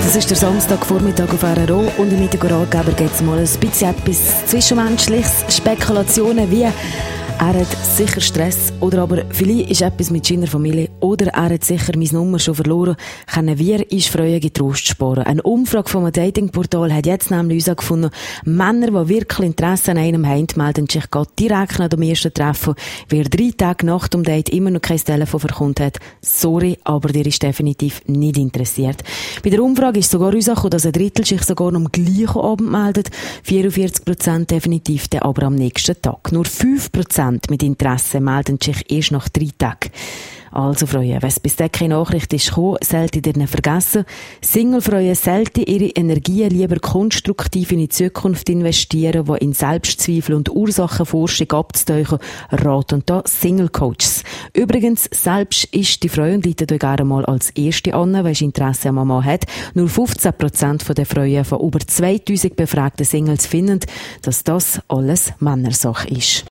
Das ist der Samstagvormittag auf RRO und im Mittageratgeber geht es mal ein bisschen etwas Zwischenmenschliches, Spekulationen wie er hat sicher Stress oder aber vielleicht ist etwas mit seiner Familie oder er hat sicher meine Nummer schon verloren. Können wir uns freuen, getrost sparen. Eine Umfrage von einem Datingportal hat jetzt nämlich herausgefunden, Männer, die wirklich Interesse an einem haben, melden sich gerade direkt nach dem ersten Treffen. Wer 3 Tage nach dem Date immer noch kein Telefon verkommt hat, sorry, aber der ist definitiv nicht interessiert. Bei der Umfrage ist sogar herausgekommen, dass ein Drittel sich sogar noch am gleichen Abend meldet, 44% definitiv dann aber am nächsten Tag. Nur 5% mit Interesse melden sich erst nach 3 Tagen. Also Freunde, wenn es bis dahin keine Nachricht ist gekommen, solltet ihr nicht vergessen. Single-Freunde sollten ihre Energien lieber konstruktiv in die Zukunft investieren, die in Selbstzweifel und Ursachenforschung abzutauchen, raten da Single-Coaches. Übrigens, selbst ist die Frau und leitet euch gerne mal als erste an, wenn sie Interesse an Mama hat. Nur 15% der Frauen von über 2000 befragten Singles finden, dass das alles Männersache ist.